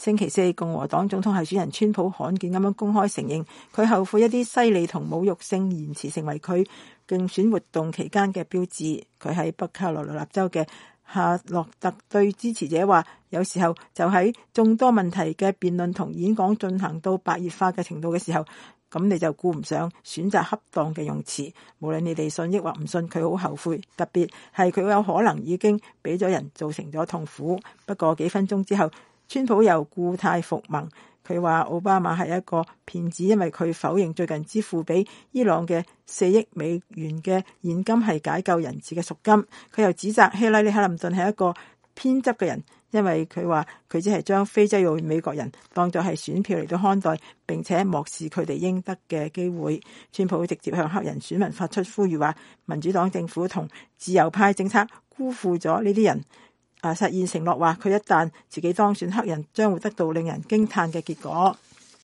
星期四，共和黨總統候選人川普罕見咁樣公開承認，佢後悔一啲犀利同侮辱性言辭成為佢競選活動期間嘅標誌。佢喺北卡羅來納州嘅夏洛特對支持者話，有時候就喺眾多問題嘅辯論同演講進行到白熱化嘅程度嘅時候，咁你就顧唔上選擇恰當嘅用詞。無論你哋信抑或唔信，佢好後悔，特別係佢有可能已經俾咗人造成咗痛苦。不過幾分鐘之後，川普又故態復萌，佢話奧巴馬係一個騙子，因為佢否認最近支付俾伊朗嘅4億美元嘅現金係解救人質嘅贖金。佢又指責希拉里·克林頓係一個偏執嘅人，因為佢話佢只係將非洲裔美國人當作係選票嚟到看待，並且漠視佢哋應得嘅機會。川普直接向黑人選民發出呼籲，話民主黨政府同自由派政策辜負咗呢啲人。實現承諾，話佢一旦自己當選，黑人將會得到令人驚嘆嘅結果。